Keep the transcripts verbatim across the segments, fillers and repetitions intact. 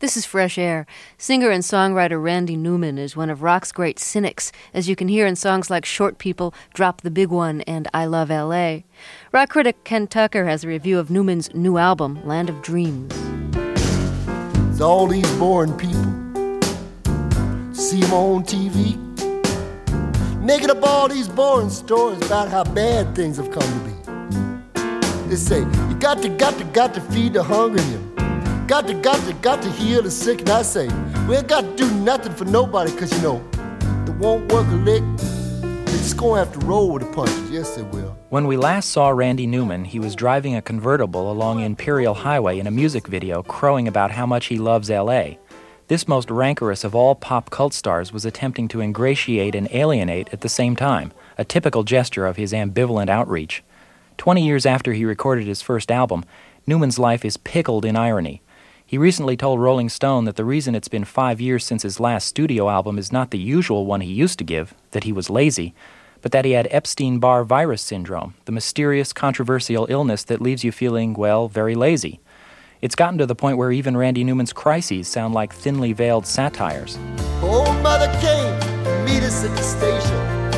This is Fresh Air. Singer and songwriter Randy Newman is one of rock's great cynics, as you can hear in songs like Short People, Drop the Big One, and I Love L A. Rock critic Ken Tucker has a review of Newman's new album, Land of Dreams. It's all these boring people. See them on T V. Making up all these boring stories about how bad things have come to be. They say, you got to, got to, got to feed the hungry. Got to, got to, got to heal the sick. And I say, we ain't got to do nothing for nobody, because, you know, they won't work a lick. They're just going to have to roll with the punches. Yes, they will. When we last saw Randy Newman, he was driving a convertible along Imperial Highway in a music video crowing about how much he loves L A. This most rancorous of all pop cult stars was attempting to ingratiate and alienate at the same time, a typical gesture of his ambivalent outreach. Twenty years after he recorded his first album, Newman's life is pickled in irony. He recently told Rolling Stone that the reason it's been five years since his last studio album is not the usual one he used to give, that he was lazy, but that he had Epstein-Barr virus syndrome, the mysterious, controversial illness that leaves you feeling, well, very lazy. It's gotten to the point where even Randy Newman's crises sound like thinly veiled satires. Old mother came to meet us at the station.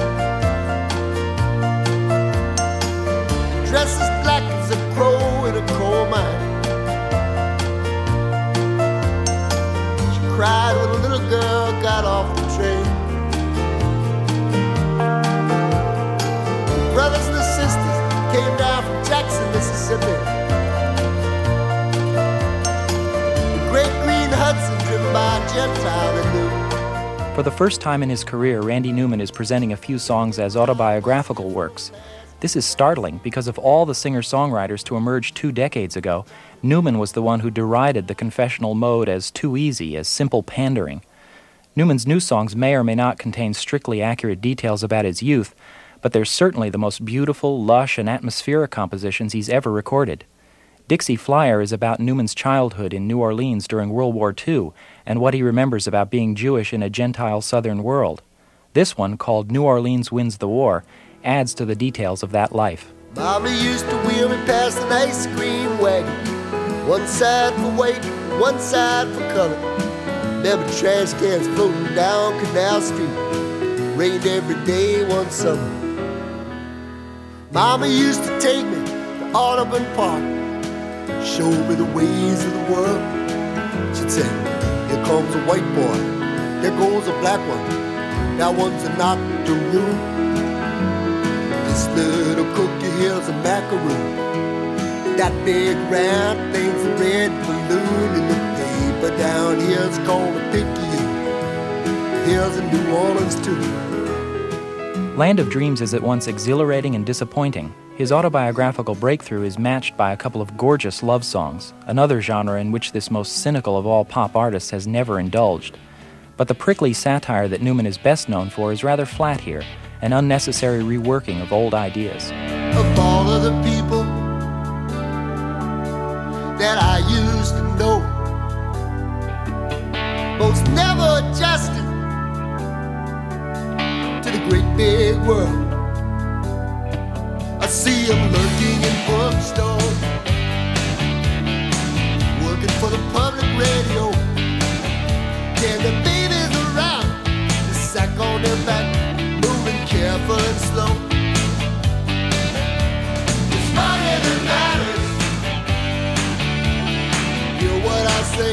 Dressed as black as a crow in a coal mine. She cried when a little girl got off the train. Brothers and sisters came down from Jackson, Mississippi. For the first time in his career, Randy Newman is presenting a few songs as autobiographical works. This is startling because of all the singer-songwriters to emerge two decades ago, Newman was the one who derided the confessional mode as too easy, as simple pandering. Newman's new songs may or may not contain strictly accurate details about his youth, but they're certainly the most beautiful, lush, and atmospheric compositions he's ever recorded. Dixie Flyer is about Newman's childhood in New Orleans during World War Two and what he remembers about being Jewish in a Gentile Southern world. This one, called New Orleans Wins the War, adds to the details of that life. Mama used to wheel me past an ice cream wagon, one side for white, one side for color. Remember trash cans floating down Canal Street, rained every day one summer. Mama used to take me to Audubon Park, show me the ways of the world. She'd say, here comes a white boy, there goes a black one, that one's a knockaroo. This little cookie here's a macaroon. That big round thing's a red balloon. In the paper down here's called a Picayune. Here's a New Orleans too. Land of Dreams is at once exhilarating and disappointing. His autobiographical breakthrough is matched by a couple of gorgeous love songs, another genre in which this most cynical of all pop artists has never indulged. But the prickly satire that Newman is best known for is rather flat here, an unnecessary reworking of old ideas. Of all of the people that I used to know, most never adjusted to the great big world. I see them lurking in bookstores, working for the public radio. Yeah, the babies around, the sack on their back, moving careful and slow. It's money that matters. Hear what I say.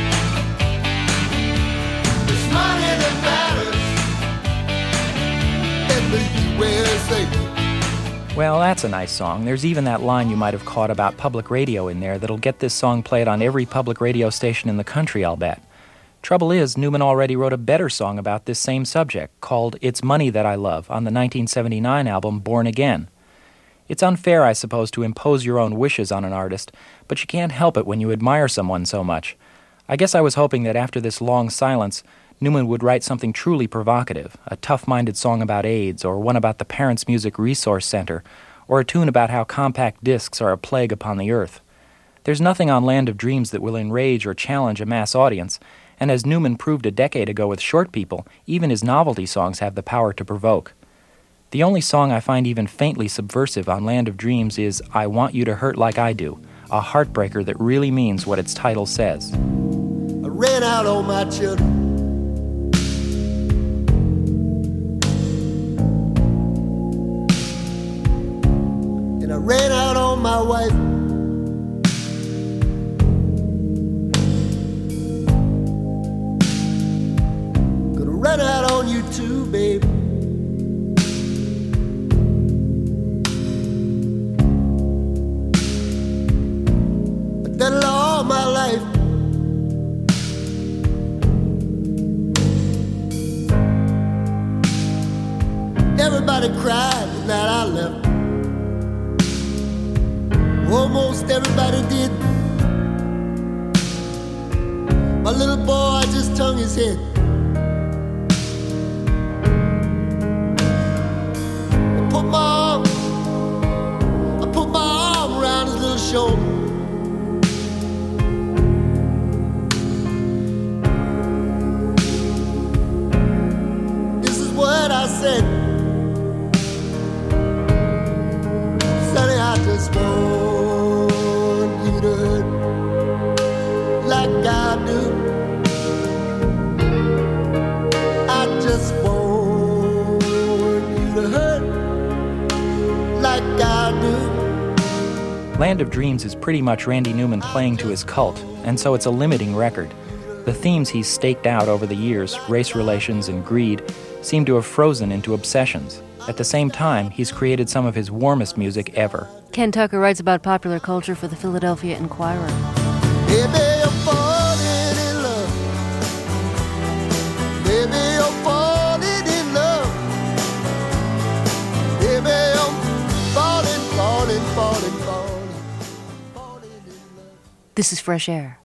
It's money that matters in the U S A. Well, that's a nice song. There's even that line you might have caught about public radio in there that'll get this song played on every public radio station in the country, I'll bet. Trouble is, Newman already wrote a better song about this same subject, called It's Money That I Love, on the nineteen seventy-nine album Born Again. It's unfair, I suppose, to impose your own wishes on an artist, but you can't help it when you admire someone so much. I guess I was hoping that after this long silence, Newman would write something truly provocative, a tough-minded song about AIDS, or one about the Parents Music Resource Center, or a tune about how compact discs are a plague upon the earth. There's nothing on Land of Dreams that will enrage or challenge a mass audience, and as Newman proved a decade ago with Short People, even his novelty songs have the power to provoke. The only song I find even faintly subversive on Land of Dreams is I Want You to Hurt Like I Do, a heartbreaker that really means what its title says. I ran out on my children. And I ran out on my wife. Gonna run out on you too, baby. I've done it all my life. Everybody cried the night I left. Almost everybody did. My little boy just hung his head. I put my arm, I put my arm around his little shoulder. This is what I said. Sonny, I just want you to hurt like I do. I just want you to hurt like I do. Land of Dreams is pretty much Randy Newman playing to his cult, and so it's a limiting record. The themes he's staked out over the years, race relations and greed, seem to have frozen into obsessions. At the same time, he's created some of his warmest music ever. Ken Tucker writes about popular culture for the Philadelphia Inquirer. Baby, I'm falling in love. Baby, I'm falling in love. Baby, I'm falling, falling, falling, falling, falling in love. This is Fresh Air.